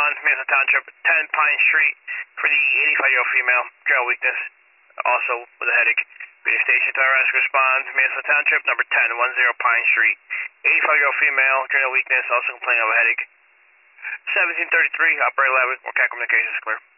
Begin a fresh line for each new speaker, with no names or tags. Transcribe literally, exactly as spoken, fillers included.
respond, Mason Township, ten Pine Street, for the eighty-five-year-old female, general weakness, also with a headache. Radio station to rescue respond, Mason Township, number ten, ten Pine Street, eighty-five-year-old female, general weakness, also complaining of a headache. seventeen thirty-three, operator eleven, Work Communications clear.